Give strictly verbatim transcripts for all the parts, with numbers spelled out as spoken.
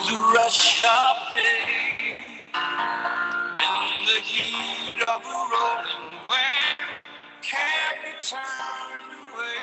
the rush of day and the heat of a rolling wave can't be turned away.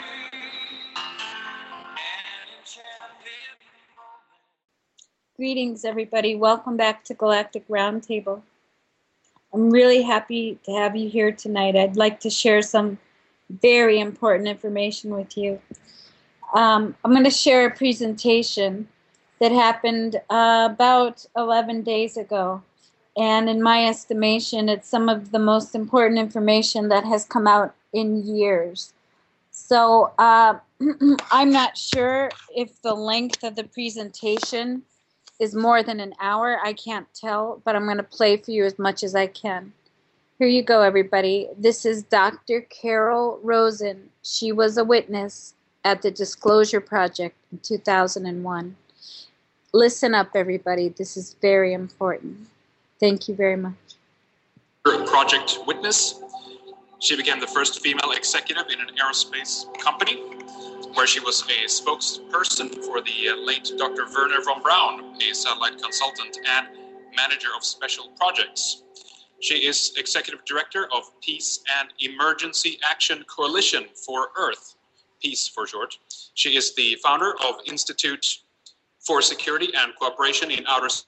An enchanted moment. Greetings, everybody. Welcome back to Galactic Roundtable. I'm really happy to have you here tonight. I'd like to share some very important information with you. Um, I'm going to share a presentation that happened uh, about eleven days ago. And in my estimation, it's some of the most important information that has come out in years. So uh, I'm not sure if the length of the presentation is more than an hour. I can't tell, but I'm going to play for you as much as I can. Here you go, everybody. This is Doctor Carol Rosin. She was a witness at the Disclosure Project in two thousand one. Listen up, everybody. This is very important. Thank you very much. Project Witness. She became the first female executive in an aerospace company, where she was a spokesperson for the late Doctor Wernher von Braun, a satellite consultant and manager of special projects. She is executive director of Peace and Emergency Action Coalition for Earth, PEACE for short. She is the founder of Institute for Security and Cooperation in Outer Space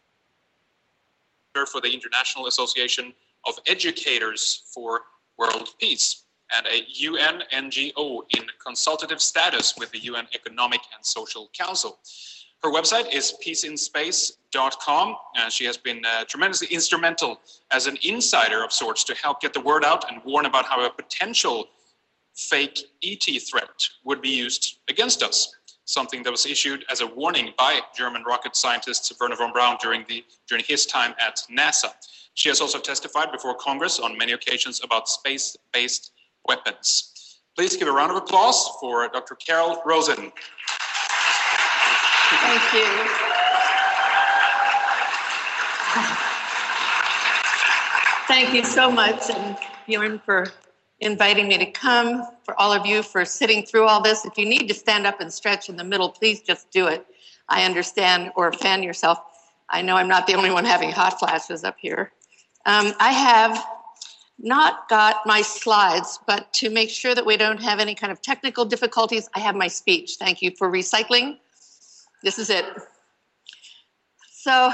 for the International Association of Educators for World Peace, and a U N N G O in consultative status with the U N Economic and Social Council. Her website is peace in space dot com, and she has been uh, tremendously instrumental as an insider of sorts to help get the word out and warn about how a potential fake E T threat would be used against us, something that was issued as a warning by German rocket scientist Wernher von Braun during, the, during his time at NASA. She has also testified before Congress on many occasions about space-based weapons. Please give a round of applause for Doctor Carol Rosin. Thank you. Thank you so much, and Bjorn, for inviting me to come, for all of you for sitting through all this. If you need to stand up and stretch in the middle, please just do it. I understand, or fan yourself. I know I'm not the only one having hot flashes up here. Um, I have not got my slides, but to make sure that we don't have any kind of technical difficulties, I have my speech. Thank you for recycling. This is it. So,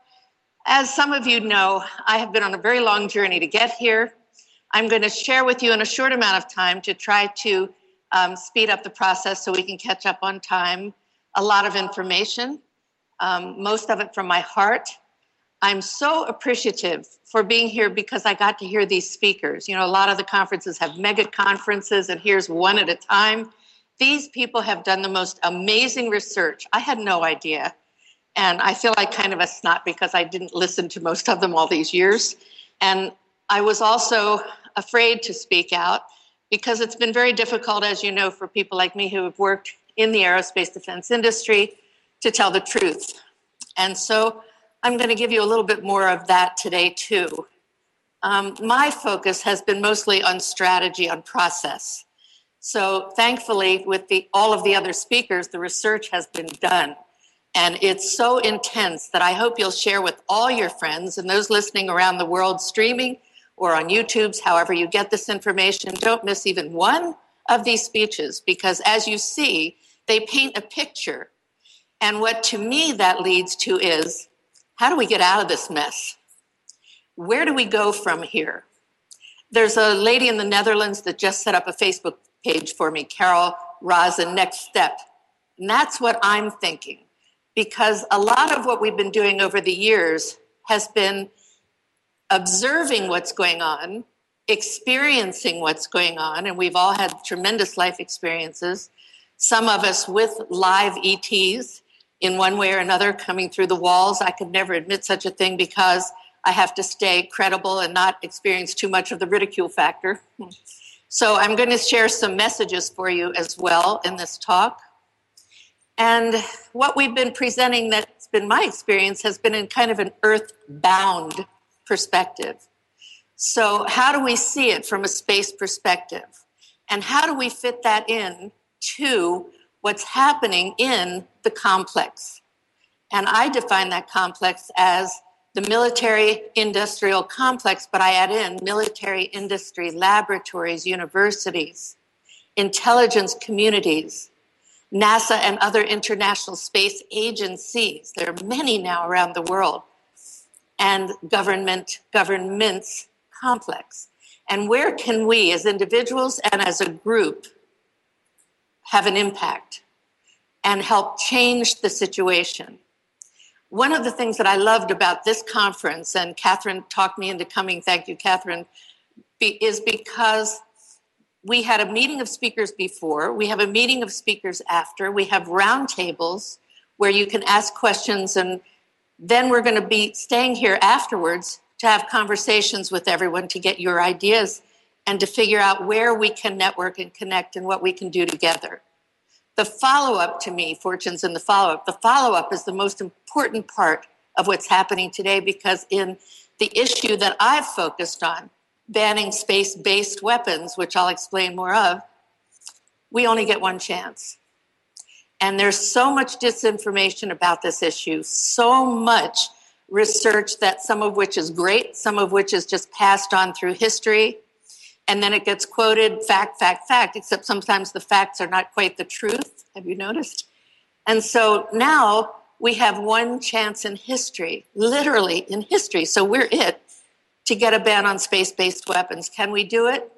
as some of you know, I have been on a very long journey to get here. I'm going to share with you in a short amount of time to try to um, speed up the process so we can catch up on time. A lot of information, um, most of it from my heart. I'm so appreciative for being here because I got to hear these speakers. You know, a lot of the conferences have mega conferences, and here's one at a time. These people have done the most amazing research. I had no idea. And I feel like kind of a snot because I didn't listen to most of them all these years. And I was also afraid to speak out because it's been very difficult, as you know, for people like me who have worked in the aerospace defense industry to tell the truth. And so I'm going to give you a little bit more of that today, too. Um, my focus has been mostly on strategy, on process. So thankfully, with the, all of the other speakers, the research has been done. And it's so intense that I hope you'll share with all your friends and those listening around the world, streaming or on YouTube's, however you get this information. Don't miss even one of these speeches, because as you see, they paint a picture. And what to me that leads to is, how do we get out of this mess? Where do we go from here? There's a lady in the Netherlands that just set up a Facebook page for me, Carol Rosin, Next Step. And that's what I'm thinking, because a lot of what we've been doing over the years has been observing what's going on, experiencing what's going on, and we've all had tremendous life experiences, some of us with live E Ts in one way or another coming through the walls. I could never admit such a thing because I have to stay credible and not experience too much of the ridicule factor. So I'm going to share some messages for you as well in this talk. And what we've been presenting that's been my experience has been in kind of an earth-bound perspective. So how do we see it from a space perspective? And how do we fit that in to what's happening in the complex? And I define that complex as the military industrial complex, but I add in military industry, laboratories, universities, intelligence communities, NASA and other international space agencies. There are many now around the world, and government, governments complex. And where can we as individuals and as a group have an impact and help change the situation? One of the things that I loved about this conference, and Catherine talked me into coming, thank you, Catherine, be, is because we had a meeting of speakers before, we have a meeting of speakers after, we have roundtables where you can ask questions, and then we're going to be staying here afterwards to have conversations with everyone to get your ideas and to figure out where we can network and connect and what we can do together. The follow-up to me, Fortune's in the follow-up, the follow-up is the most important part of what's happening today, because in the issue that I've focused on, banning space-based weapons, which I'll explain more of, we only get one chance. And there's so much disinformation about this issue, so much research that some of which is great, some of which is just passed on through history. And then it gets quoted, fact, fact, fact, except sometimes the facts are not quite the truth. Have you noticed? And so now we have one chance in history, literally in history. So we're it to get a ban on space-based weapons. Can we do it?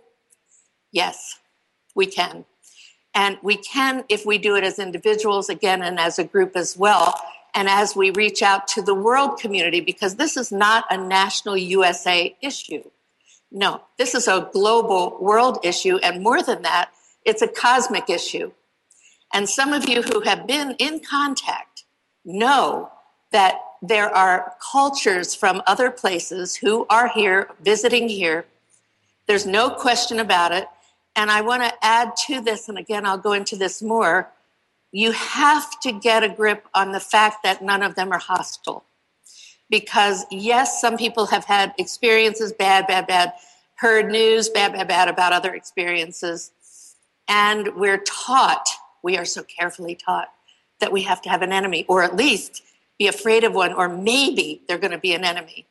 Yes, we can. And we can if we do it as individuals, again, and as a group as well. And as we reach out to the world community, because this is not a national U S A issue. No, this is a global world issue. And more than that, it's a cosmic issue. And some of you who have been in contact know that there are cultures from other places who are here, visiting here. There's no question about it. And I want to add to this, and again, I'll go into this more. You have to get a grip on the fact that none of them are hostile. Because yes, some people have had experiences, bad, bad, bad, heard news, bad, bad, bad about other experiences. And we're taught, we are so carefully taught, that we have to have an enemy, or at least be afraid of one, or maybe they're going to be an enemy.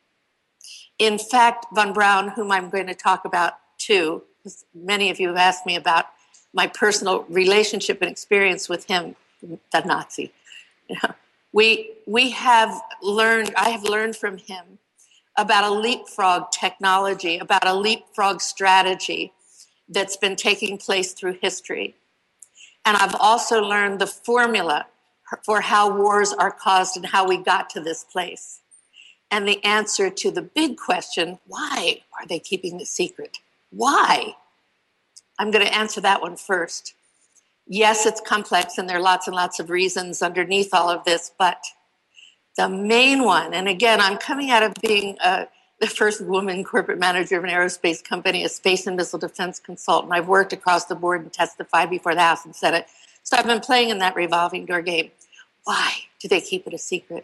In fact, Von Braun, whom I'm going to talk about too, because many of you have asked me about my personal relationship and experience with him, the Nazi. You know, we we have learned, I have learned from him about a leapfrog technology, about a leapfrog strategy that's been taking place through history. And I've also learned the formula for how wars are caused and how we got to this place. And the answer to the big question, why are they keeping the secret? Why? I'm going to answer that one first. Yes, it's complex, and there are lots and lots of reasons underneath all of this, but the main one, and again, I'm coming out of being uh, the first woman corporate manager of an aerospace company, a space and missile defense consultant. I've worked across the board and testified before the House and Senate. So I've been playing in that revolving door game. Why do they keep it a secret?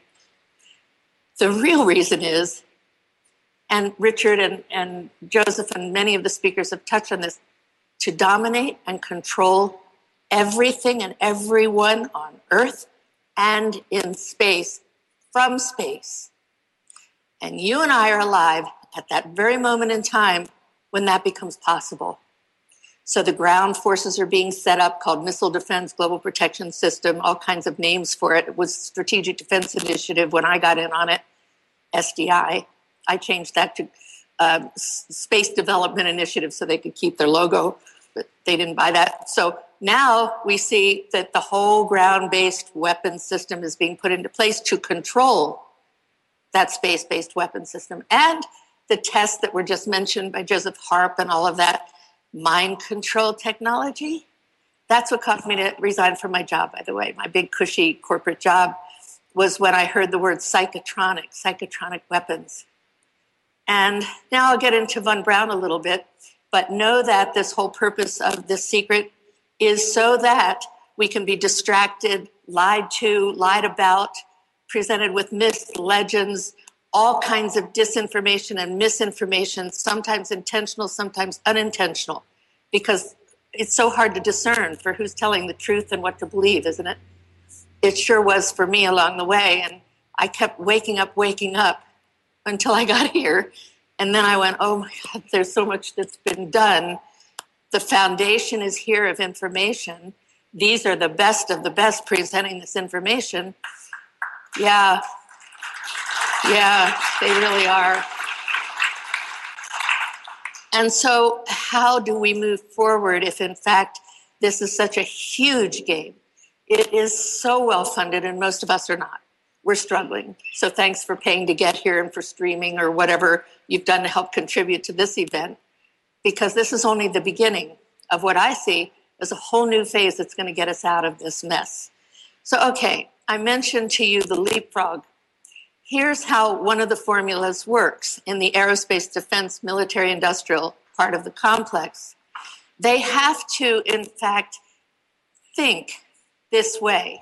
The real reason is, and Richard and, and Joseph and many of the speakers have touched on this, to dominate and control everything and everyone on Earth and in space, from space. And you and I are alive at that very moment in time when that becomes possible. So the ground forces are being set up, called Missile Defense Global Protection System, all kinds of names for it. It was Strategic Defense Initiative when I got in on it, S D I. I changed that to uh, Space Development Initiative so they could keep their logo, but they didn't buy that. So now we see that the whole ground-based weapons system is being put into place to control that space-based weapon system. And the tests that were just mentioned by Joseph Harp and all of that mind control technology, that's what caused me to resign from my job, by the way. My big cushy corporate job was when I heard the word psychotronic, psychotronic weapons. And now I'll get into Von Braun a little bit, but know that this whole purpose of this secret is so that we can be distracted, lied to, lied about, presented with myths, legends, all kinds of disinformation and misinformation, sometimes intentional, sometimes unintentional, because it's so hard to discern for who's telling the truth and what to believe, isn't it? It sure was for me along the way. And I kept waking up, waking up until I got here. And then I went, oh my God, there's so much that's been done. The foundation is here of information. These are the best of the best presenting this information. Yeah, yeah, they really are. And so how do we move forward if, in fact, this is such a huge game? It is so well funded, and most of us are not. We're struggling. So thanks for paying to get here and for streaming or whatever you've done to help contribute to this event, because this is only the beginning of what I see as a whole new phase that's going to get us out of this mess. So, okay, I mentioned to you the leapfrog. Here's how one of the formulas works in the aerospace defense military industrial part of the complex. They have to, in fact, think this way.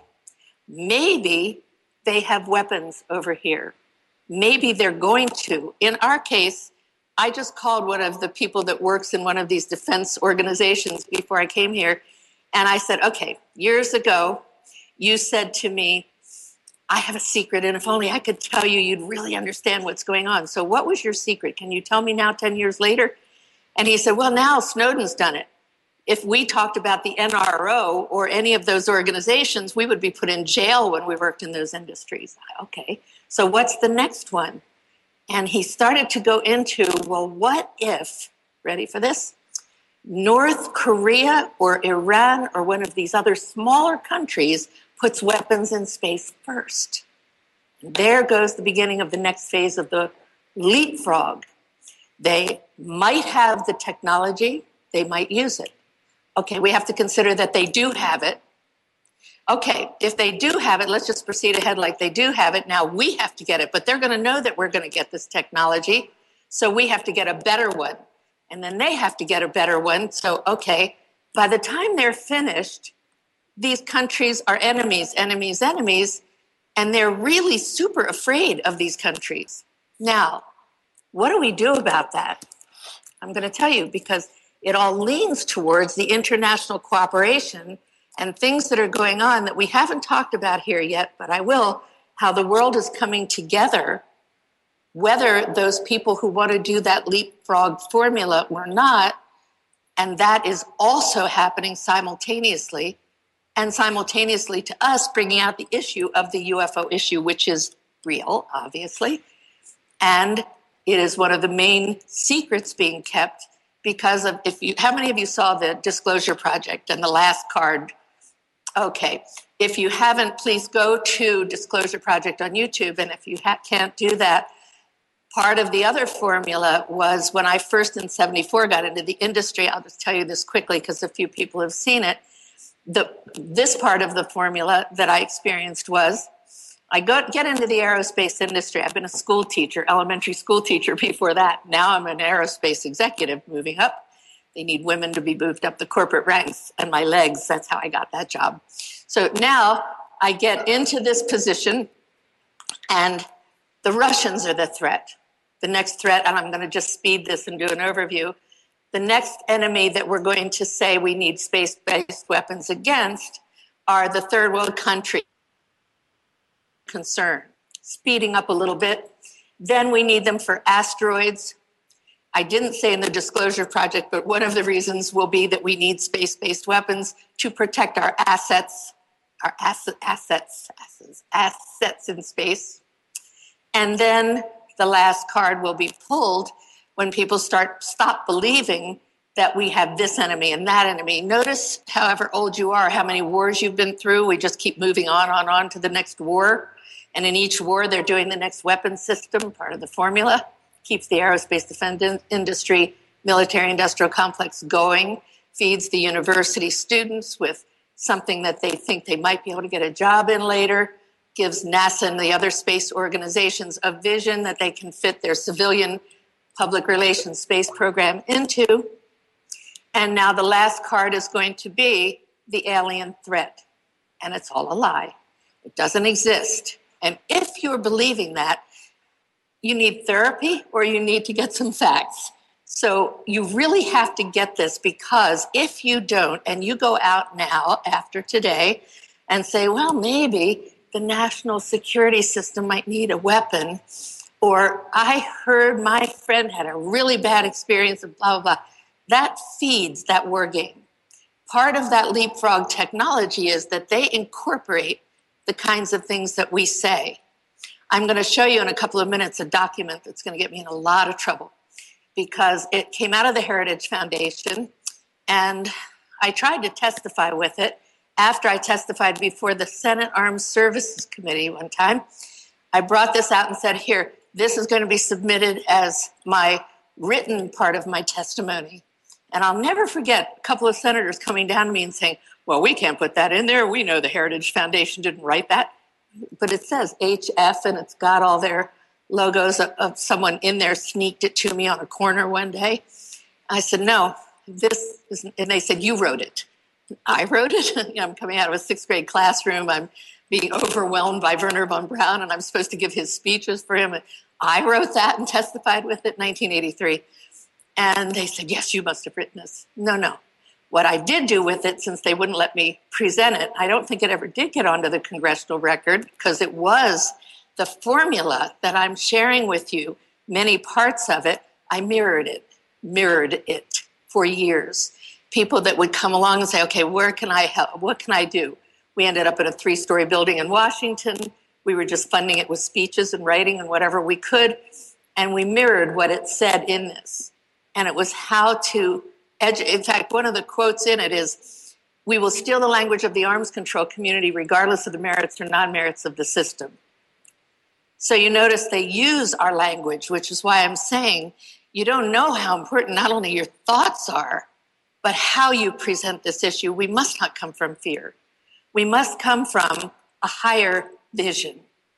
Maybe they have weapons over here. Maybe they're going to. In our case, I just called one of the people that works in one of these defense organizations before I came here, and I said, okay, years ago, you said to me, I have a secret, and if only I could tell you, you'd really understand what's going on. So what was your secret? Can you tell me now, ten years later? And he said, well, now Snowden's done it. If we talked about the N R O or any of those organizations, we would be put in jail when we worked in those industries. Okay, so what's the next one? And he started to go into, well, what if, ready for this? North Korea or Iran or one of these other smaller countries puts weapons in space first. And there goes the beginning of the next phase of the leapfrog. They might have the technology, they might use it. Okay, we have to consider that they do have it. Okay, if they do have it, let's just proceed ahead like they do have it. Now we have to get it, but they're going to know that we're going to get this technology. So we have to get a better one. And then they have to get a better one. So, okay, by the time they're finished, these countries are enemies, enemies, enemies, and they're really super afraid of these countries. Now, what do we do about that? I'm going to tell you, because it all leans towards the international cooperation and things that are going on that we haven't talked about here yet, but I will, how the world is coming together, whether those people who want to do that leapfrog formula or not, and that is also happening simultaneously, and simultaneously to us bringing out the issue of the U F O issue, which is real, obviously, and it is one of the main secrets being kept. Because of, if you, how many of you saw the Disclosure Project and the last card? Okay, if you haven't, please go to Disclosure Project on YouTube. And if you ha- can't do that, part of the other formula was when I first in seventy-four got into the industry, I'll just tell you this quickly because a few people have seen it. The, this part of the formula that I experienced was, I got, get into the aerospace industry. I've been a school teacher, elementary school teacher before that. Now I'm an aerospace executive moving up. They need women to be moved up the corporate ranks, and my legs, that's how I got that job. So now I get into this position, and the Russians are the threat. The next threat, and I'm going to just speed this and do an overview. The next enemy that we're going to say we need space-based weapons against are the third world countries. Concern. Speeding up a little bit. Then we need them for asteroids. I didn't say in the Disclosure Project, but one of the reasons will be that we need space-based weapons to protect our assets, our asset, assets, assets, assets in space. And then the last card will be pulled when people start stop believing that we have this enemy and that enemy. Notice, however old you are, how many wars you've been through. We just keep moving on, on, on to the next war. And in each war, they're doing the next weapon system, part of the formula. Keeps the aerospace defense industry, military industrial complex going, feeds the university students with something that they think they might be able to get a job in later, gives NASA and the other space organizations a vision that they can fit their civilian public relations space program into. And now the last card is going to be the alien threat. And it's all a lie. It doesn't exist. And if you're believing that, you need therapy or you need to get some facts. So you really have to get this, because if you don't, and you go out now after today and say, well, maybe the national security system might need a weapon, or I heard my friend had a really bad experience of blah, blah, blah. That feeds that war game. Part of that leapfrog technology is that they incorporate the kinds of things that we say. I'm going to show you in a couple of minutes a document that's going to get me in a lot of trouble because it came out of the Heritage Foundation, and I tried to testify with it after I testified before the Senate Armed Services Committee one time. I brought this out and said, here, this is going to be submitted as my written part of my testimony. And I'll never forget a couple of senators coming down to me and saying, well, we can't put that in there. We know the Heritage Foundation didn't write that. But it says H F, and it's got all their logos of, of someone in there sneaked it to me on a corner one day. I said, no, this is, and they said, you wrote it. I wrote it. You know, I'm coming out of a sixth grade classroom. I'm being overwhelmed by Wernher von Braun, and I'm supposed to give his speeches for him. I wrote that and testified with it in nineteen eighty-three. And they said, yes, you must have written this. No, no. What I did do with it, since they wouldn't let me present it, I don't think it ever did get onto the congressional record because it was the formula that I'm sharing with you, many parts of it, I mirrored it, mirrored it for years. People that would come along and say, okay, where can I help? What can I do? We ended up in a three-story building in Washington. We were just funding it with speeches and writing and whatever we could. And we mirrored what it said in this. And it was how to educate. In fact, one of the quotes in it is, we will steal the language of the arms control community regardless of the merits or non-merits of the system. So you notice they use our language, which is why I'm saying you don't know how important not only your thoughts are, but how you present this issue. We must not come from fear. We must come from a higher vision,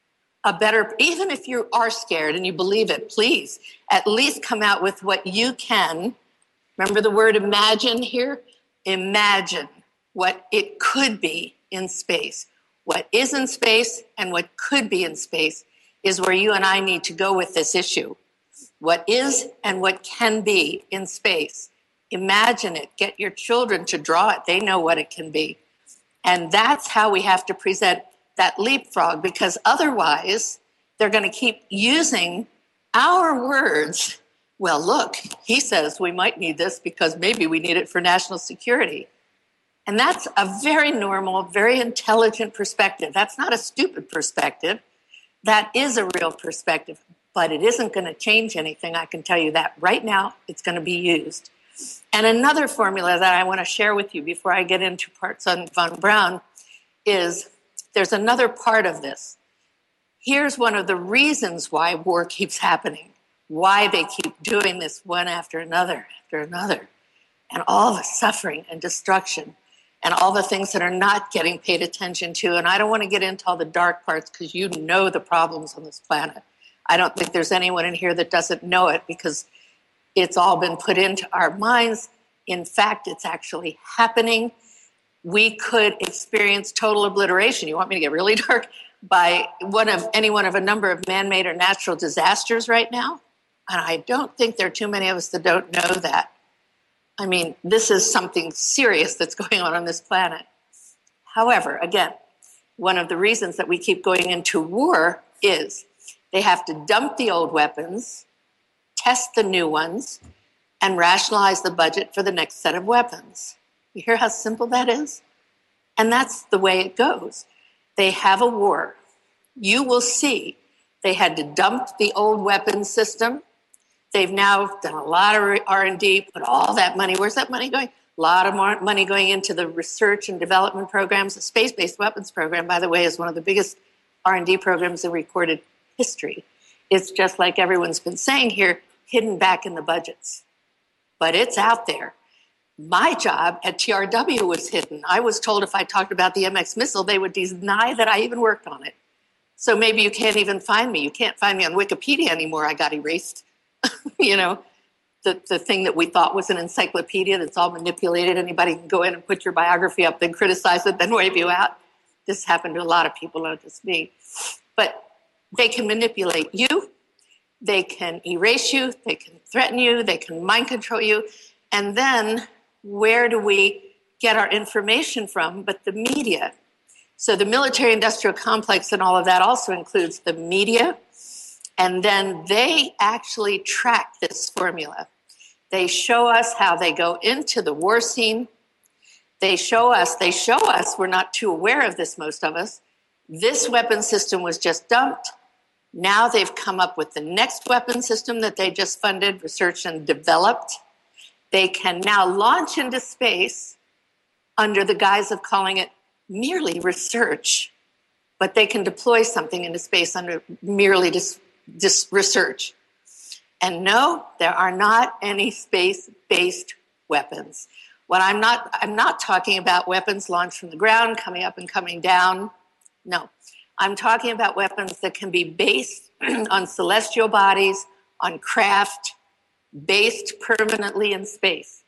a better, even if you are scared and you believe it, please at least come out with what you can. Remember the word imagine here? Imagine what it could be in space. What is in space and what could be in space is where you and I need to go with this issue. What is and what can be in space. Imagine it. Get your children to draw it. They know what it can be. And that's how we have to present that leapfrog, because otherwise they're going to keep using our words. Well, look, he says we might need this because maybe we need it for national security. And that's a very normal, very intelligent perspective. That's not a stupid perspective. That is a real perspective, but it isn't going to change anything. I can tell you that right now. It's going to be used. And another formula that I want to share with you before I get into parts on von Braun is there's another part of this. Here's one of the reasons why war keeps happening, why they keep doing this one after another, after another, and all the suffering and destruction and all the things that are not getting paid attention to. And I don't want to get into all the dark parts because you know the problems on this planet. I don't think there's anyone in here that doesn't know it because it's all been put into our minds. In fact, it's actually happening. We could experience total obliteration. You want me to get really dark? By one of any one of a number of man-made or natural disasters right now. And I don't think there are too many of us that don't know that. I mean, this is something serious that's going on on this planet. However, again, one of the reasons that we keep going into war is they have to dump the old weapons, test the new ones, and rationalize the budget for the next set of weapons. You hear how simple that is? And that's the way it goes. They have a war. You will see they had to dump the old weapons system. They've now done a lot of R and D, put all that money. Where's that money going? A lot of more money going into the research and development programs. The space-based weapons program, by the way, is one of the biggest R and D programs in recorded history. It's just like everyone's been saying here, hidden back in the budgets. But it's out there. My job at T R W was hidden. I was told if I talked about the M X missile, they would deny that I even worked on it. So maybe you can't even find me. You can't find me on Wikipedia anymore. I got erased. You know, the, the thing that we thought was an encyclopedia that's all manipulated. Anybody can go in and put your biography up, then criticize it, then wave you out. This happened to a lot of people, not just me. But they can manipulate you. They can erase you. They can threaten you. They can mind control you. And then where do we get our information from but the media? So the military-industrial complex and all of that also includes the media, and then they actually track this formula. They show us how they go into the war scene. They show us, they show us, we're not too aware of this, most of us. This weapon system was just dumped. Now they've come up with the next weapon system that they just funded, researched, and developed. They can now launch into space under the guise of calling it merely research, but they can deploy something into space under merely dis, dis research. And no, there are not any space-based weapons. What I'm not, I'm not talking about weapons launched from the ground, coming up and coming down. No, I'm talking about weapons that can be based on celestial bodies, on craft, based permanently in space.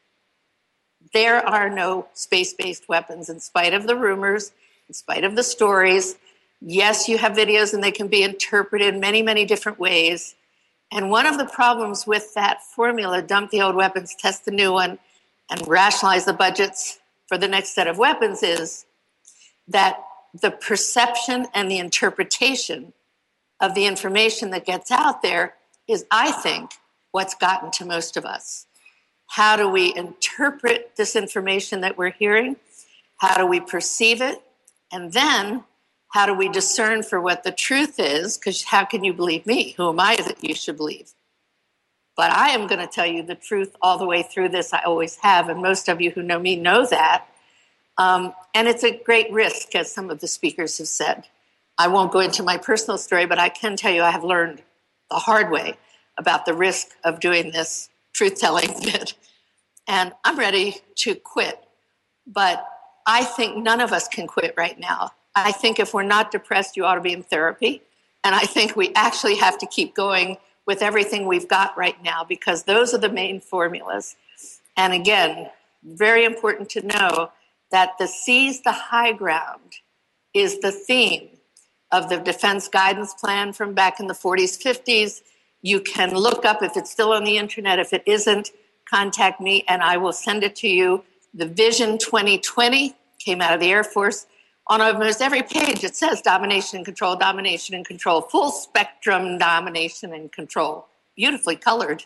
There are no space-based weapons, in spite of the rumors, in spite of the stories. Yes, you have videos and they can be interpreted many, many different ways. And one of the problems with that formula, dump the old weapons, test the new one, and rationalize the budgets for the next set of weapons, is that the perception and the interpretation of the information that gets out there is, I think, what's gotten to most of us. How do we interpret this information that we're hearing? How do we perceive it? And then how do we discern for what the truth is? Because how can you believe me? Who am I that you should believe? But I am going to tell you the truth all the way through this. I always have, and most of you who know me know that. Um, and it's a great risk, as some of the speakers have said. I won't go into my personal story, but I can tell you I have learned the hard way about the risk of doing this truth-telling bit. And I'm ready to quit. But I think none of us can quit right now. I think if we're not depressed, you ought to be in therapy. And I think we actually have to keep going with everything we've got right now, because those are the main formulas. And again, very important to know that the seize the high ground is the theme of the Defense Guidance Plan from back in the forties, fifties. You can look up, if it's still on the internet. If it isn't, contact me and I will send it to you. The Vision twenty twenty came out of the Air Force. On almost every page, it says domination and control, domination and control, full spectrum domination and control, beautifully colored.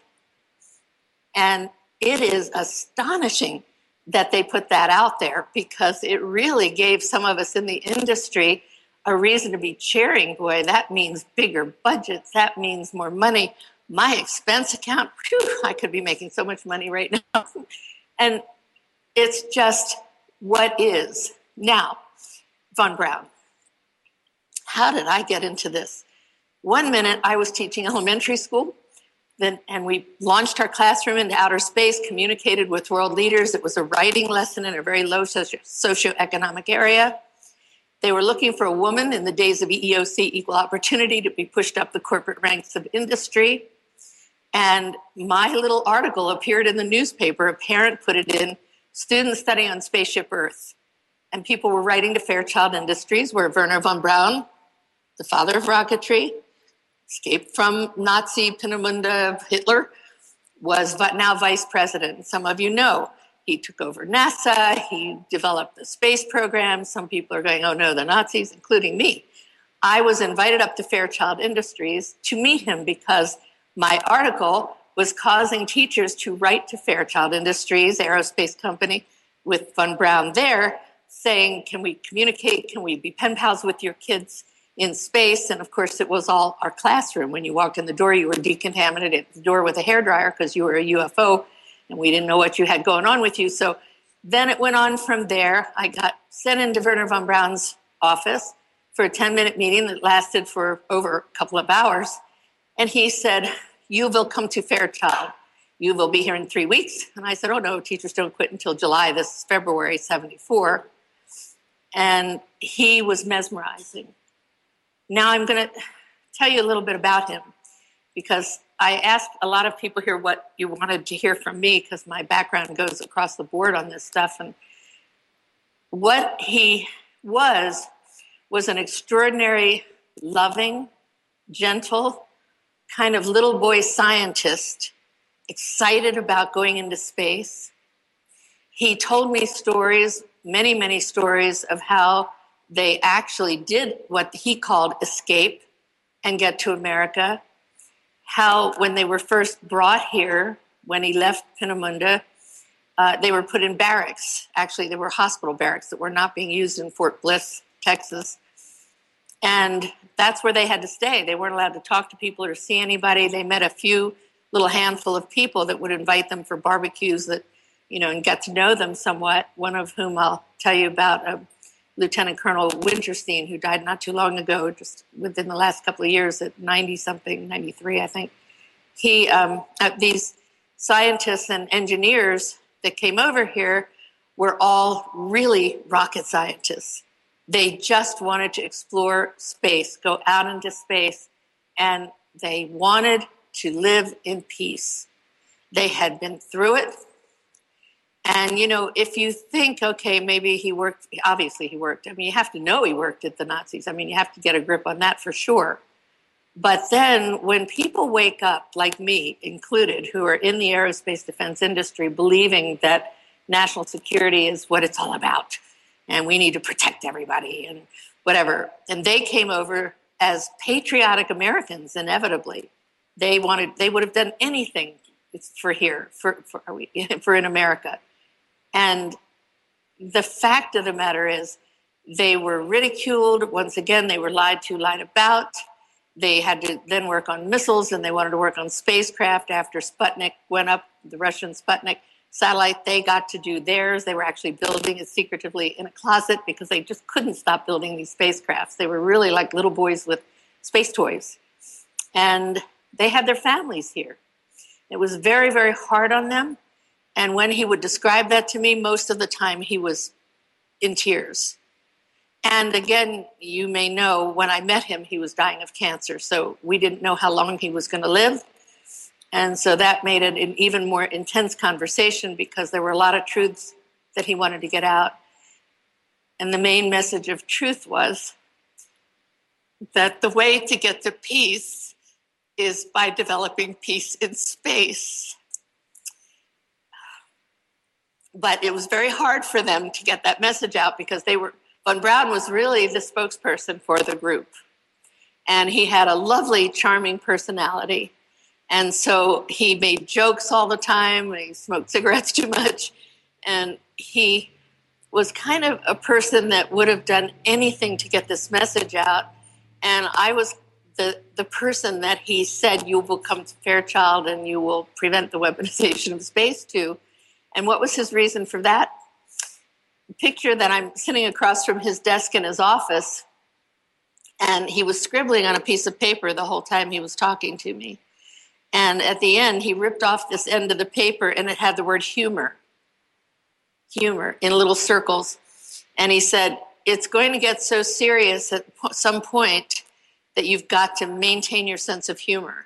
And it is astonishing that they put that out there, because it really gave some of us in the industry a reason to be cheering. Boy, that means bigger budgets. That means more money. My expense account, whew, I could be making so much money right now. And it's just what is. Now, Von Braun. How did I get into this? One minute I was teaching elementary school, then, and we launched our classroom into outer space, communicated with world leaders. It was a writing lesson in a very low socio- socioeconomic area. They were looking for a woman in the days of E E O C, equal opportunity, to be pushed up the corporate ranks of industry. And my little article appeared in the newspaper. A parent put it in, students studying on Spaceship Earth. And people were writing to Fairchild Industries, where Wernher von Braun, the father of rocketry, escaped from Nazi Peenemünde Hitler, was now vice president. Some of you know he took over NASA. He developed the space program. Some people are going, oh no, the Nazis, including me. I was invited up to Fairchild Industries to meet him because my article was causing teachers to write to Fairchild Industries, aerospace company, with von Braun there, saying, can we communicate? Can we be pen pals with your kids in space? And of course, it was all our classroom. When you walked in the door, you were decontaminated at the door with a hairdryer because you were a U F O and we didn't know what you had going on with you. So then it went on from there. I got sent into Wernher von Braun's office for a ten minute meeting that lasted for over a couple of hours. And he said, you will come to Fairchild. You will be here in three weeks. And I said, oh no, teachers don't quit until July. This is February seventy-four. And he was mesmerizing. Now I'm going to tell you a little bit about him, because I asked a lot of people here what you wanted to hear from me, because my background goes across the board on this stuff. And what he was, was an extraordinary, loving, gentle, kind of little boy scientist, excited about going into space. He told me stories, many, many stories of how they actually did what he called escape and get to America. How when they were first brought here, when he left Peenemünde, uh, they were put in barracks. Actually, they were hospital barracks that were not being used in Fort Bliss, Texas. And that's where they had to stay. They weren't allowed to talk to people or see anybody. They met a few little handful of people that would invite them for barbecues that, you know, and get to know them somewhat. One of whom I'll tell you about, uh, Lieutenant Colonel Winterstein, who died not too long ago, just within the last couple of years at ninety something, ninety-three, I think. He, um, uh, these scientists and engineers that came over here were all really rocket scientists. They just wanted to explore space, go out into space, and they wanted to live in peace. They had been through it. And, you know, if you think, okay, maybe he worked, obviously he worked. I mean, you have to know he worked at the Nazis. I mean, you have to get a grip on that for sure. But then when people wake up, like me included, who are in the aerospace defense industry, believing that national security is what it's all about, and we need to protect everybody and whatever, and they came over as patriotic Americans, inevitably. They wanted, they would have done anything for here, for, for, are we, for in America. And the fact of the matter is they were ridiculed. Once again, they were lied to, lied about. They had to then work on missiles, and they wanted to work on spacecraft after Sputnik went up, the Russian Sputnik satellite. They got to do theirs. They were actually building it secretively in a closet because they just couldn't stop building these spacecrafts. They were really like little boys with space toys. And they had their families here. It was very, very hard on them. And when he would describe that to me, most of the time he was in tears. And again, you may know, when I met him, he was dying of cancer. So we didn't know how long he was going to live. And so that made it an even more intense conversation because there were a lot of truths that he wanted to get out. And the main message of truth was that the way to get to peace is by developing peace in space. But it was very hard for them to get that message out because they were, von Braun was really the spokesperson for the group. And he had a lovely, charming personality. And so he made jokes all the time. He smoked cigarettes too much. And he was kind of a person that would have done anything to get this message out. And I was the, the person that he said, you will come to Fairchild and you will prevent the weaponization of space to. And what was his reason for that? The picture that I'm sitting across from his desk in his office, and he was scribbling on a piece of paper the whole time he was talking to me. And at the end, he ripped off this end of the paper, and it had the word humor. Humor in little circles. And he said, it's going to get so serious at some point that you've got to maintain your sense of humor.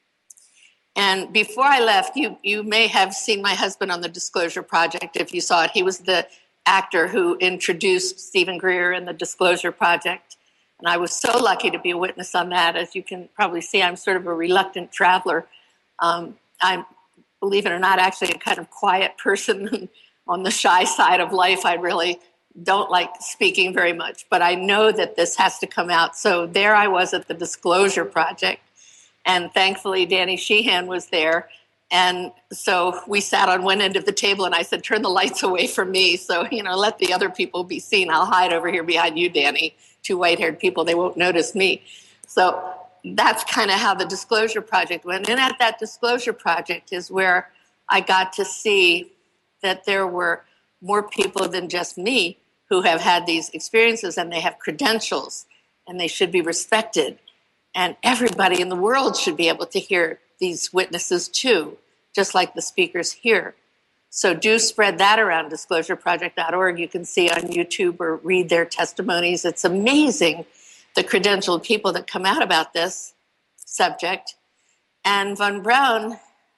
And before I left, you, you may have seen my husband on the Disclosure Project, if you saw it. He was the actor who introduced Stephen Greer in the Disclosure Project. And I was so lucky to be a witness on that. As you can probably see, I'm sort of a reluctant traveler. Um, I'm, believe it or not, actually a kind of quiet person on the shy side of life. I really don't like speaking very much, but I know that this has to come out. So there I was at the Disclosure Project. And thankfully, Danny Sheehan was there. And so we sat on one end of the table, and I said, turn the lights away from me. So, you know, let the other people be seen. I'll hide over here behind you, Danny. Two white-haired people, they won't notice me. So that's kind of how the Disclosure Project went. And at that Disclosure Project is where I got to see that there were more people than just me who have had these experiences, and they have credentials, and they should be respected. And everybody in the world should be able to hear these witnesses too, just like the speakers here. So do spread that around, disclosure project dot org. You can see on YouTube or read their testimonies. It's amazing, the credentialed people that come out about this subject. And von Braun,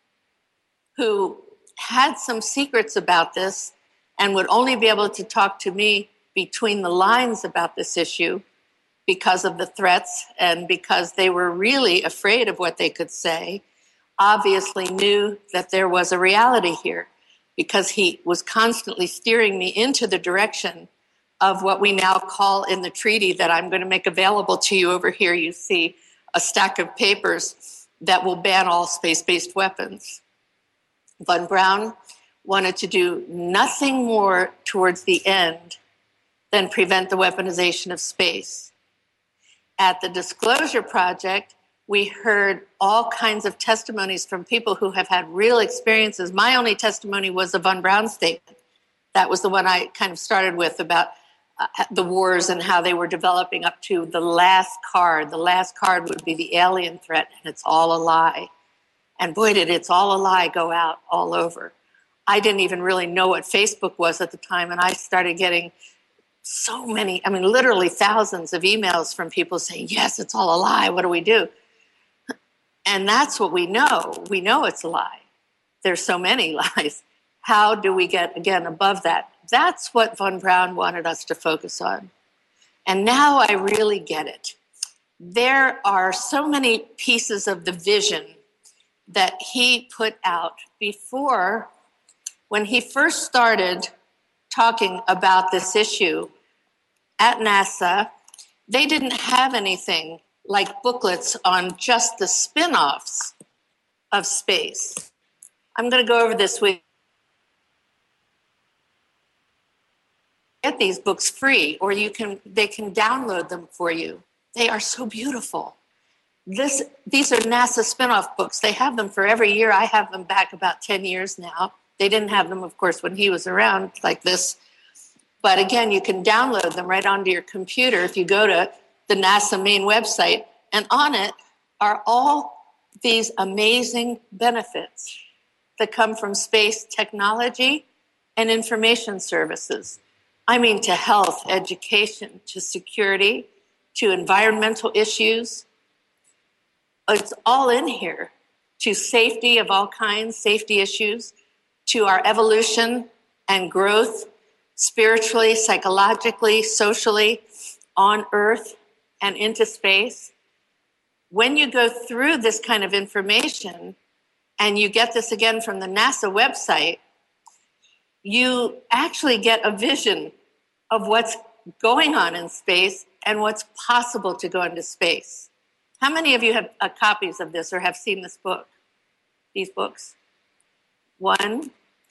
who had some secrets about this and would only be able to talk to me between the lines about this issue, because of the threats and because they were really afraid of what they could say, obviously knew that there was a reality here, because he was constantly steering me into the direction of what we now call in the treaty that I'm going to make available to you over here. You see a stack of papers that will ban all space-based weapons. Von Braun wanted to do nothing more towards the end than prevent the weaponization of space. At the Disclosure Project, we heard all kinds of testimonies from people who have had real experiences. My only testimony was the Von Braun statement. That was the one I kind of started with about uh, the wars and how they were developing up to the last card. The last card would be the alien threat, and it's all a lie. And boy, did It's All a Lie go out all over. I didn't even really know what Facebook was at the time, and I started getting so many, I mean, literally thousands of emails from people saying, yes, it's all a lie. What do we do? And that's what we know. We know it's a lie. There's so many lies. How do we get, again, above that? That's what Von Braun wanted us to focus on. And now I really get it. There are so many pieces of the vision that he put out before, when he first started talking about this issue at NASA. They didn't have anything like booklets on just the spin-offs of space. I'm going to go over this with get these books free, or you can they can download them for you. They are so beautiful. This these are NASA spin-off books. They have them for every year. I have them back about ten years now. They didn't have them, of course, when he was around like this. But again, you can download them right onto your computer if you go to the NASA main website, and on it are all these amazing benefits that come from space technology and information services. I mean, to health, education, to security, to environmental issues. It's all in here. To safety of all kinds, safety issues, to our evolution and growth, spiritually, psychologically, socially, on Earth and into space. When you go through this kind of information, and you get this again from the NASA website, you actually get a vision of what's going on in space and what's possible to go into space. How many of you have uh, copies of this or have seen this book, these books? One.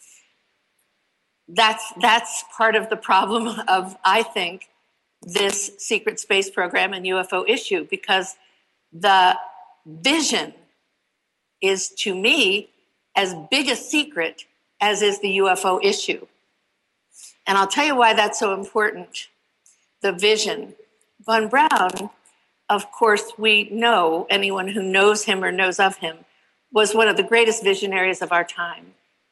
That's, that's part of the problem of, I think, this secret space program and U F O issue, because the vision is, to me, as big a secret as is the U F O issue. And I'll tell you why that's so important. The vision. Von Braun, of course, we know, anyone who knows him or knows of him, was one of the greatest visionaries of our time.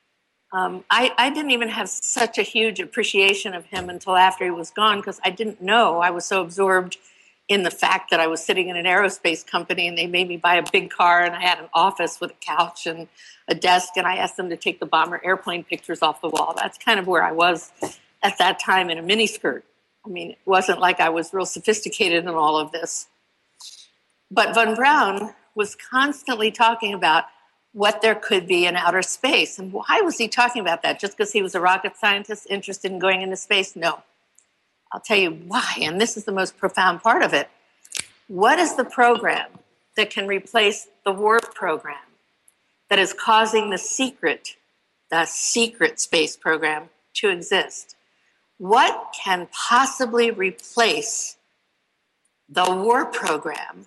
Um, I, I didn't even have such a huge appreciation of him until after he was gone, because I didn't know. I was so absorbed in the fact that I was sitting in an aerospace company and they made me buy a big car, and I had an office with a couch and a desk, and I asked them to take the bomber airplane pictures off the wall. That's kind of where I was at that time, in a miniskirt. I mean, it wasn't like I was real sophisticated in all of this. But Von Braun was constantly talking about what there could be in outer space. And why was he talking about that? Just because he was a rocket scientist interested in going into space? No. I'll tell you why, and this is the most profound part of it. What is the program that can replace the warp program that is causing the secret, the secret space program to exist? What can possibly replace the warp program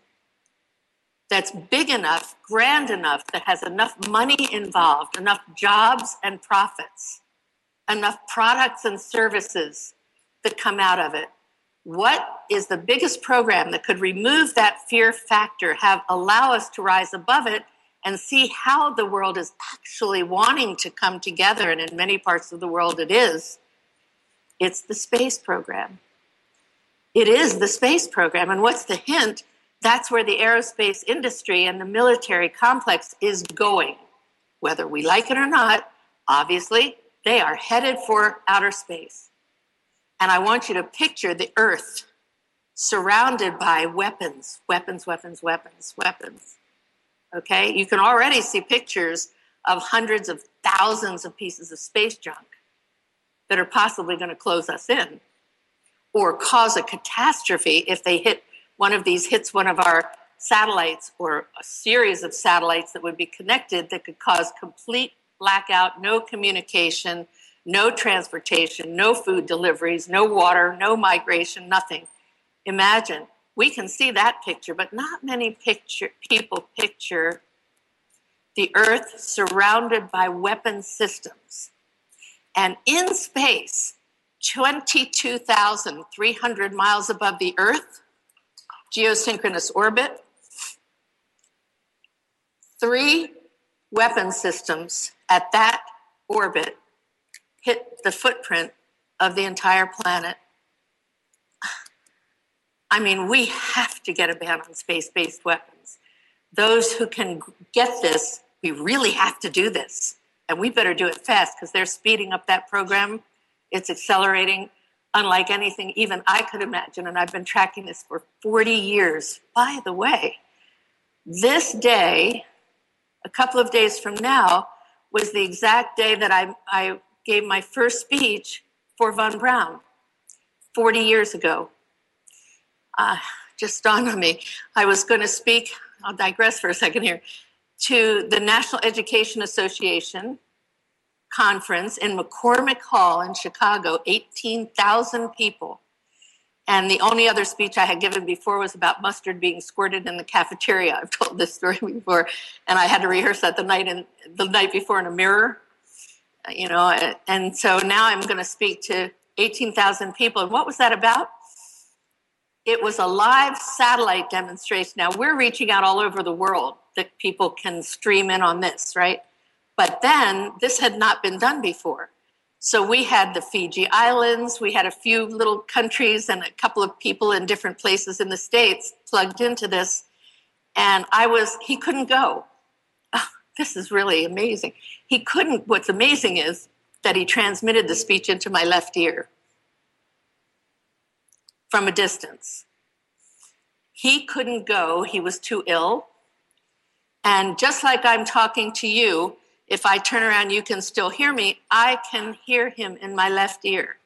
that's big enough, grand enough, that has enough money involved, enough jobs and profits, enough products and services that come out of it? What is the biggest program that could remove that fear factor, have allow us to rise above it and see how the world is actually wanting to come together? And in many parts of the world it is. It's the space program. It is the space program. And what's the hint? That's where the aerospace industry and the military complex is going. Whether we like it or not, obviously, they are headed for outer space. And I want you to picture the Earth surrounded by weapons, weapons, weapons, weapons, weapons. Okay? You can already see pictures of hundreds of thousands of pieces of space junk that are possibly going to close us in. or cause a catastrophe if they hit one of these, hits one of our satellites or a series of satellites that would be connected that could cause complete blackout, no communication, no transportation, no food deliveries, no water, no migration, nothing. Imagine, we can see that picture, but not many picture, people picture the Earth surrounded by weapon systems. And in space, twenty-two thousand three hundred miles above the Earth, geosynchronous orbit, three weapon systems at that orbit hit the footprint of the entire planet. I mean, we have to get a ban on space-based weapons. Those who can get this, we really have to do this. And we better do it fast because they're speeding up that program. It's accelerating unlike anything even I could imagine. And I've been tracking this for forty years. By the way, this day, a couple of days from now, was the exact day that I, I gave my first speech for Von Braun, forty years ago. Uh, just dawned on me. I was going to speak, I'll digress for a second here, to the National Education Association conference in McCormick Hall in Chicago, eighteen thousand people. And the only other speech I had given before was about mustard being squirted in the cafeteria. I've told this story before, and I had to rehearse that the night in, the night before in a mirror, you know. And so now I'm going to speak to eighteen thousand people. And what was that about? It was a live satellite demonstration. Now, we're reaching out all over the world that people can stream in on this, right? But then this had not been done before. So we had the Fiji Islands, we had a few little countries and a couple of people in different places in the States plugged into this. And I was, he couldn't go. Oh, this is really amazing. He couldn't, what's amazing is that he transmitted the speech into my left ear from a distance. He couldn't go, he was too ill. And just like I'm talking to you, if I turn around, you can still hear me. I can hear him in my left ear.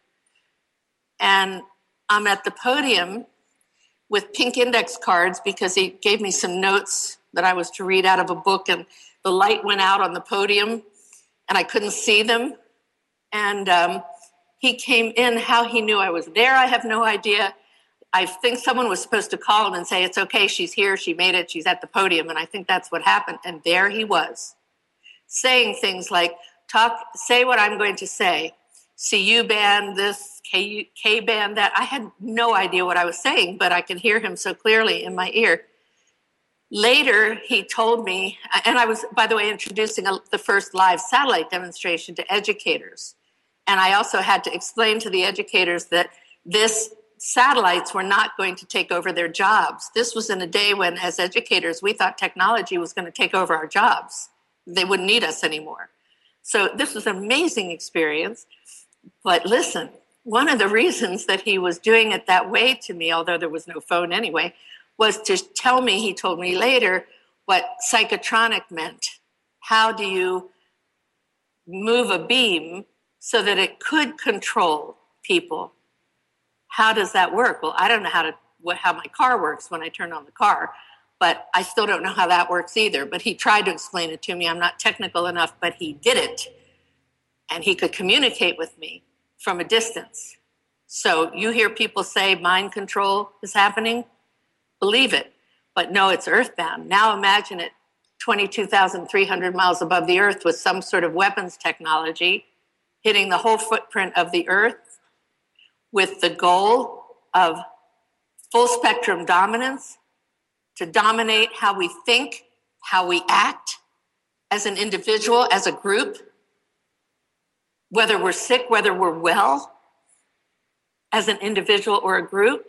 And I'm at the podium with pink index cards because he gave me some notes that I was to read out of a book, and the light went out on the podium and I couldn't see them. And um, he came in. How he knew I was there, I have no idea. I think someone was supposed to call him and say, it's okay, she's here, she made it, she's at the podium. And I think that's what happened. And there he was, saying things like, talk, say what I'm going to say. C U band this, K, K band that. I had no idea what I was saying, but I could hear him so clearly in my ear. Later, he told me, and I was, by the way, introducing a, the first live satellite demonstration to educators. And I also had to explain to the educators that this satellites were not going to take over their jobs. This was in a day when, as educators, we thought technology was going to take over our jobs. They wouldn't need us anymore. So this was an amazing experience. But listen, one of the reasons that he was doing it that way to me, although there was no phone anyway, was to tell me, he told me later, what psychotronic meant. How do you move a beam so that it could control people? How does that work? Well, I don't know how to what, how my car works when I turn on the car, but I still don't know how that works either. But he tried to explain it to me. I'm not technical enough, but he did it. And he could communicate with me from a distance. So you hear people say mind control is happening, believe it. But no, it's earthbound. Now imagine it twenty-two thousand three hundred miles above the Earth with some sort of weapons technology hitting the whole footprint of the Earth, with the goal of full spectrum dominance, to dominate how we think, how we act as an individual, as a group, whether we're sick, whether we're well, as an individual or a group.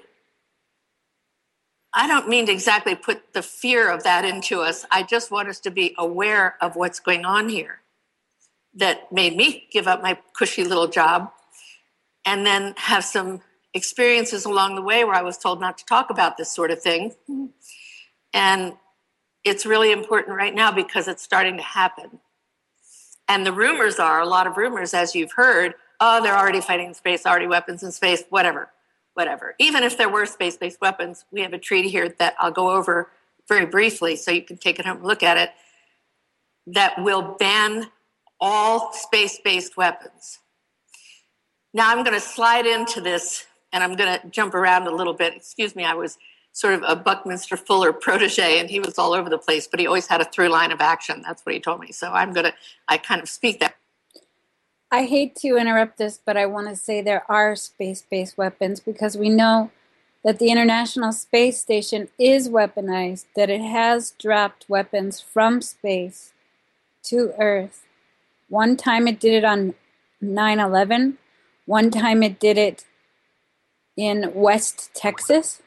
I don't mean to exactly put the fear of that into us. I just want us to be aware of what's going on here. That made me give up my cushy little job and then have some experiences along the way where I was told not to talk about this sort of thing. And it's really important right now because it's starting to happen. And the rumors are, a lot of rumors, as you've heard, oh, they're already fighting in space, already weapons in space, whatever. whatever. Even if there were space-based weapons, we have a treaty here that I'll go over very briefly so you can take it home and look at it, that will ban all space-based weapons. Now I'm going to slide into this, and I'm going to jump around a little bit. Excuse me, I was sort of a Buckminster Fuller protege, and he was all over the place, but he always had a through line of action. That's what he told me. So I'm going to, I kind of speak that. I hate to interrupt this, but I want to say there are space-based weapons because we know that the International Space Station is weaponized, that it has dropped weapons from space to Earth. One time it did it on nine eleven. One time it did it in West Texas,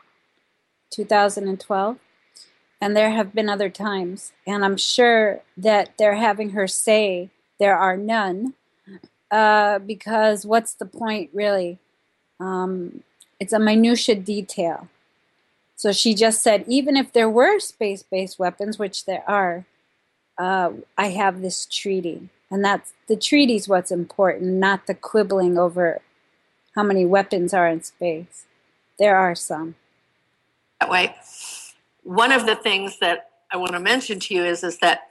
two thousand twelve. And there have been other times. And I'm sure that they're having her say there are none. Uh, because what's the point, really? Um, it's a minutia detail. So she just said, even if there were space-based weapons, which there are, uh, I have this treaty. And that's the treaty's what's important, not the quibbling over how many weapons are in space. There are some. That way. One of the things that I want to mention to you is, is that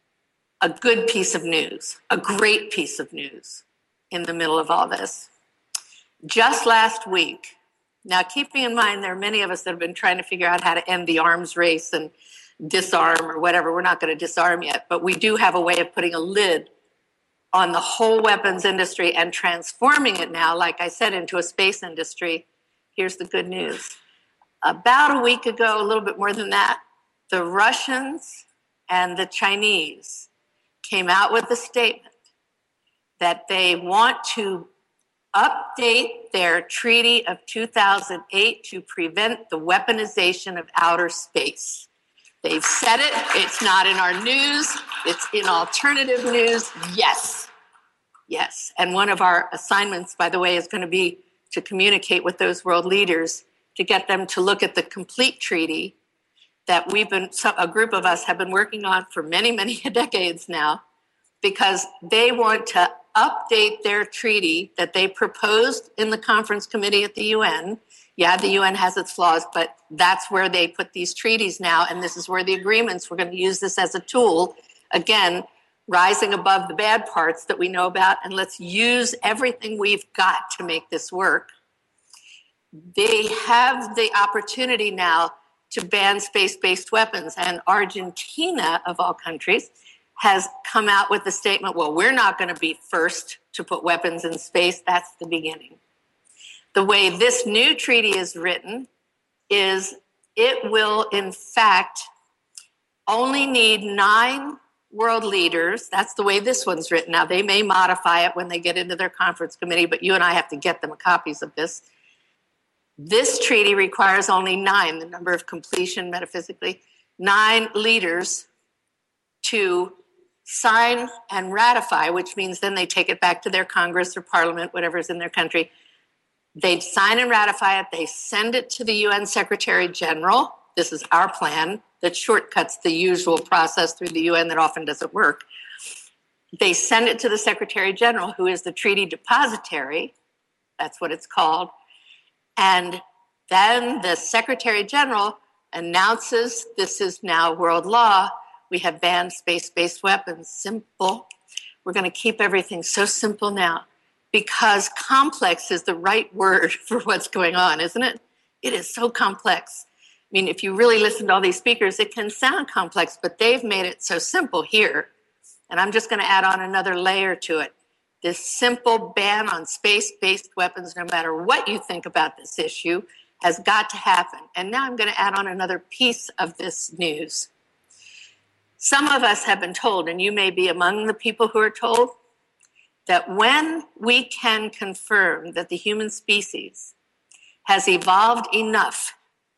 a good piece of news, a great piece of news in the middle of all this. Just last week, now keeping in mind there are many of us that have been trying to figure out how to end the arms race and disarm or whatever. We're not going to disarm yet, but we do have a way of putting a lid on the whole weapons industry and transforming it now, like I said, into a space industry. Here's the good news. About a week ago, a little bit more than that, the Russians and the Chinese came out with a statement that they want to update their treaty of two thousand eight to prevent the weaponization of outer space. They've said it. It's not in our news. It's in alternative news. Yes. Yes. And one of our assignments, by the way, is going to be to communicate with those world leaders to get them to look at the complete treaty that we've been, a group of us have been working on for many, many decades now, because they want to update their treaty that they proposed in the conference committee at the U N. Yeah, the U N has its flaws, but that's where they put these treaties now, and this is where the agreements, we're going to use this as a tool, again, rising above the bad parts that we know about, and let's use everything we've got to make this work. They have the opportunity now to ban space-based weapons, and Argentina, of all countries, has come out with the statement, well, we're not going to be first to put weapons in space. That's the beginning. The way this new treaty is written is it will, in fact, only need nine world leaders. That's the way this one's written. Now, they may modify it when they get into their conference committee, but you and I have to get them copies of this. This treaty requires only nine, the number of completion metaphysically, nine leaders to sign and ratify, which means then they take it back to their Congress or Parliament, whatever's in their country. They sign and ratify it. They send it to the U N Secretary General. This is our plan that shortcuts the usual process through the U N that often doesn't work. They send it to the Secretary General, who is the treaty depositary. That's what it's called. And then the Secretary General announces this is now world law. We have banned space-based weapons. Simple. We're going to keep everything so simple now because complex is the right word for what's going on, isn't it? It is so complex. I mean, if you really listen to all these speakers, it can sound complex, but they've made it so simple here. And I'm just going to add on another layer to it. This simple ban on space-based weapons, no matter what you think about this issue, has got to happen. And now I'm going to add on another piece of this news. Some of us have been told, and you may be among the people who are told, that when we can confirm that the human species has evolved enough,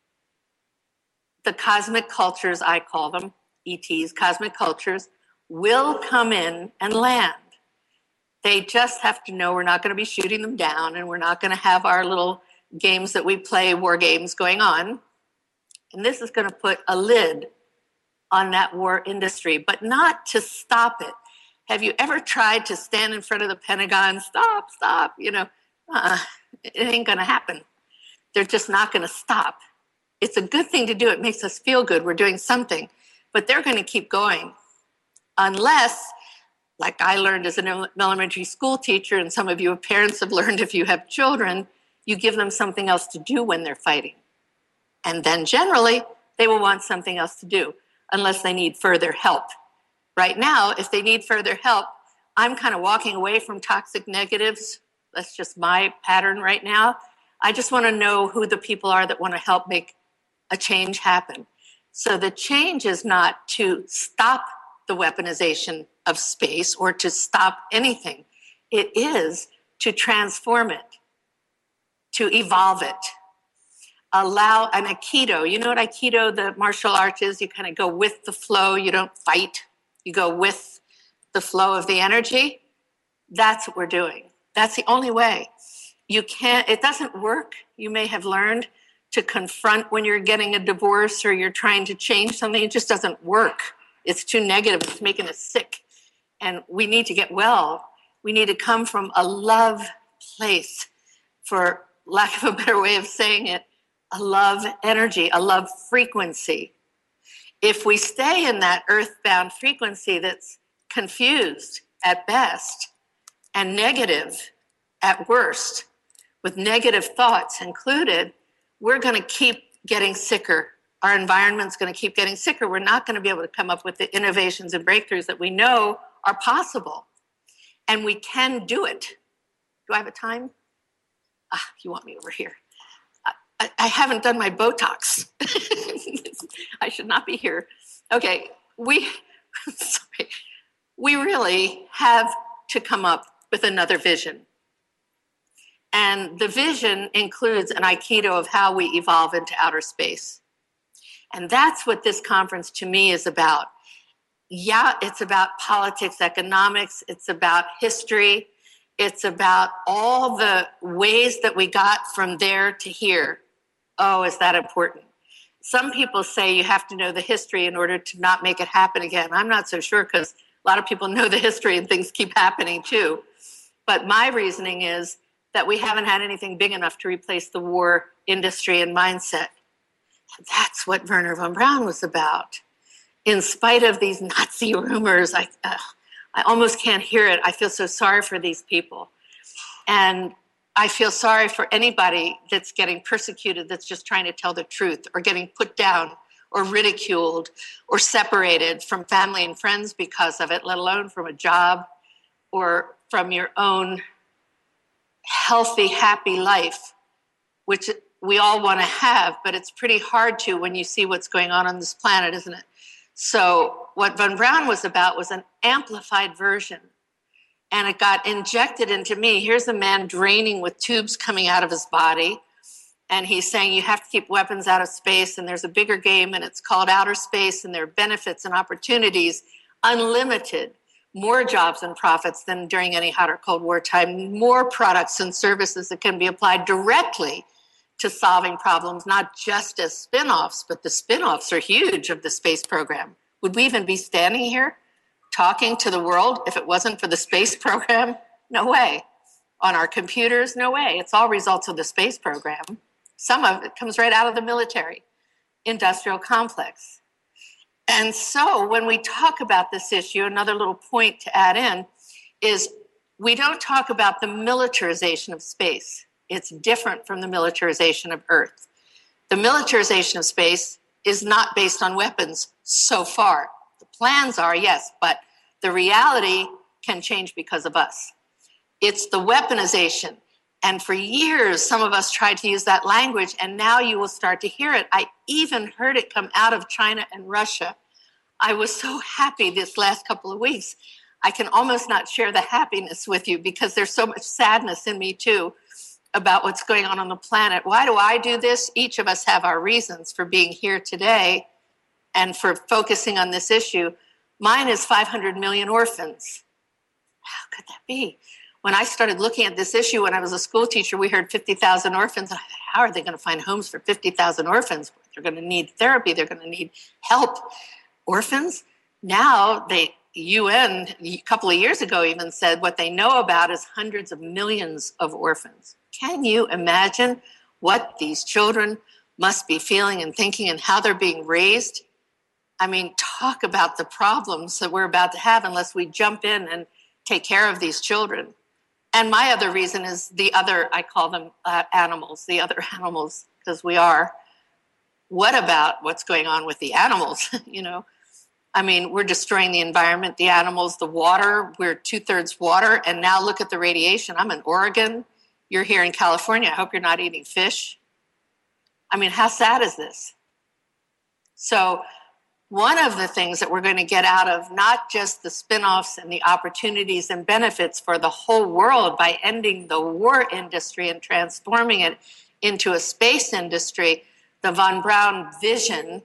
the cosmic cultures, I call them, E Ts, cosmic cultures, will come in and land. They just have to know we're not going to be shooting them down and we're not going to have our little games that we play, war games going on. And this is going to put a lid on that war industry, but not to stop it. Have you ever tried to stand in front of the Pentagon, stop, stop, you know, uh, it ain't going to happen. they're just not going to stop. It's a good thing to do. It makes us feel good. We're doing something, but they're going to keep going unless, like I learned as an elementary school teacher, and some of you parents have learned if you have children, you give them something else to do when they're fighting. And then generally, they will want something else to do unless they need further help. Right now, if they need further help, I'm kind of walking away from toxic negatives. That's just my pattern right now. I just want to know who the people are that want to help make a change happen. So the change is not to stop the weaponization of space or to stop anything. It is to transform it, to evolve it. Allow an Aikido. You know what Aikido, the martial art is? You kind of go with the flow. You don't fight. You go with the flow of the energy. That's what we're doing. That's the only way. You can't, it doesn't work. You may have learned to confront when you're getting a divorce or you're trying to change something. It just doesn't work. It's too negative. It's making us sick. And we need to get well. We need to come from a love place, for lack of a better way of saying it, a love energy, a love frequency. If we stay in that earthbound frequency that's confused at best and negative at worst, with negative thoughts included, we're going to keep getting sicker. Our environment's going to keep getting sicker. We're not going to be able to come up with the innovations and breakthroughs that we know are possible. And we can do it. Do I have a time? Ah, you want me over here. I, I haven't done my Botox. I should not be here. Okay, we, sorry, we really have to come up with another vision. And the vision includes an Aikido of how we evolve into outer space. And that's what this conference to me is about. Yeah, it's about politics, economics, it's about history, it's about all the ways that we got from there to here. Oh, is that important? Some people say you have to know the history in order to not make it happen again. I'm not so sure, because a lot of people know the history and things keep happening too. But my reasoning is that we haven't had anything big enough to replace the war industry and mindset. And that's what Wernher von Braun was about. In spite of these Nazi rumors, I, uh, I almost can't hear it. I feel so sorry for these people. And I feel sorry for anybody that's getting persecuted, that's just trying to tell the truth, or getting put down or ridiculed or separated from family and friends because of it, let alone from a job or from your own healthy, happy life, which we all want to have, but it's pretty hard to when you see what's going on on this planet, isn't it? So what von Braun was about was an amplified version, and it got injected into me. Here's a man draining with tubes coming out of his body, and he's saying you have to keep weapons out of space, and there's a bigger game, and it's called outer space, and there are benefits and opportunities, unlimited. More jobs and profits than during any hot or cold war time, more products and services that can be applied directly to solving problems, not just as spin-offs, but the spin-offs are huge of the space program. Would we even be standing here talking to the world if it wasn't for the space program? No way. On our computers, no way. It's all results of the space program. Some of it comes right out of the military industrial complex. And so when we talk about this issue, another little point to add in is we don't talk about the militarization of space. It's different from the militarization of Earth. The militarization of space is not based on weapons so far. The plans are, yes, but the reality can change because of us. It's the weaponization. And for years, some of us tried to use that language, and now you will start to hear it. I even heard it come out of China and Russia. I was so happy this last couple of weeks. I can almost not share the happiness with you because there's so much sadness in me too about what's going on on the planet. Why do I do this? Each of us have our reasons for being here today and for focusing on this issue. Mine is five hundred million orphans. How could that be? When I started looking at this issue when I was a school teacher, we heard fifty thousand orphans. And I thought, how are they going to find homes for fifty thousand orphans? They're going to need therapy. They're going to need help. Orphans? Now, the U N, a couple of years ago, even said what they know about is hundreds of millions of orphans. Can you imagine what these children must be feeling and thinking and how they're being raised. I mean, talk about the problems that we're about to have unless we jump in and take care of these children. And my other reason is the other, I call them uh, animals, the other animals, because we are. What about what's going on with the animals? You know, I mean, we're destroying the environment, the animals, the water. We're two-thirds water. And now look at the radiation. I'm in Oregon. You're here in California. I hope you're not eating fish. I mean, how sad is this? So one of the things that we're going to get out of not just the spin-offs and the opportunities and benefits for the whole world by ending the war industry and transforming it into a space industry, the Von Braun vision,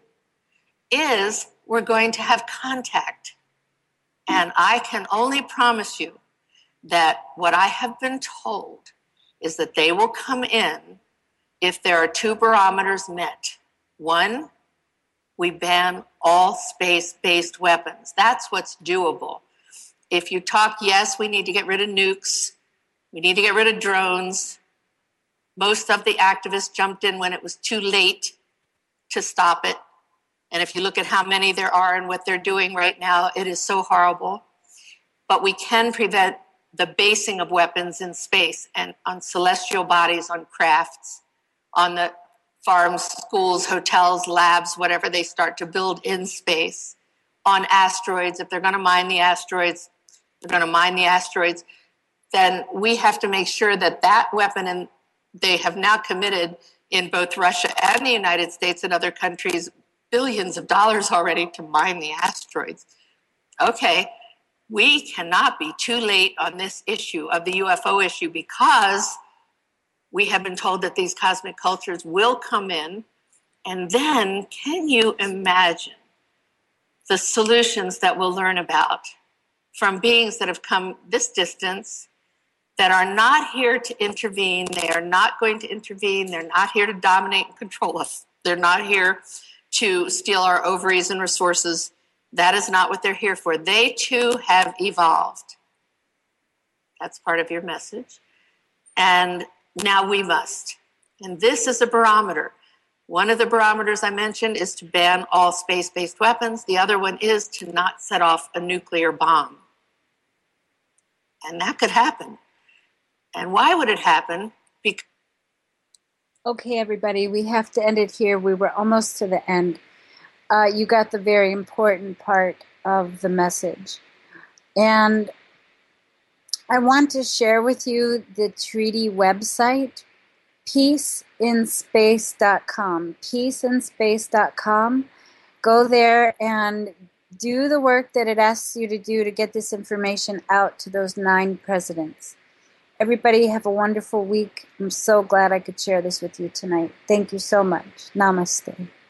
is we're going to have contact. And I can only promise you that what I have been told is that they will come in if there are two barometers met. One, we ban all space-based weapons. That's what's doable. If you talk, yes, we need to get rid of nukes. We need to get rid of drones. Most of the activists jumped in when it was too late to stop it. And if you look at how many there are and what they're doing right now, it is so horrible. But we can prevent the basing of weapons in space and on celestial bodies, on crafts, on the farms, schools, hotels, labs, whatever they start to build in space, on asteroids. If they're going to mine the asteroids, they're going to mine the asteroids. Then we have to make sure that that weapon, and they have now committed in both Russia and the United States and other countries billions of dollars already to mine the asteroids. Okay, we cannot be too late on this issue of the U F O issue, because we have been told that these cosmic cultures will come in. And then can you imagine the solutions that we'll learn about from beings that have come this distance, that are not here to intervene? They are not going to intervene. They're not here to dominate and control us. They're not here to steal our ovaries and resources. That is not what they're here for. They too have evolved. That's part of your message. And now we must. And this is a barometer. One of the barometers I mentioned is to ban all space-based weapons. The other one is to not set off a nuclear bomb. And that could happen. And why would it happen? Because Okay, everybody, we have to end it here. We were almost to the end. Uh, you got the very important part of the message. And I want to share with you the treaty website, peace in space dot com. peace in space dot com. Go there and do the work that it asks you to do to get this information out to those nine presidents. Everybody have a wonderful week. I'm so glad I could share this with you tonight. Thank you so much. Namaste.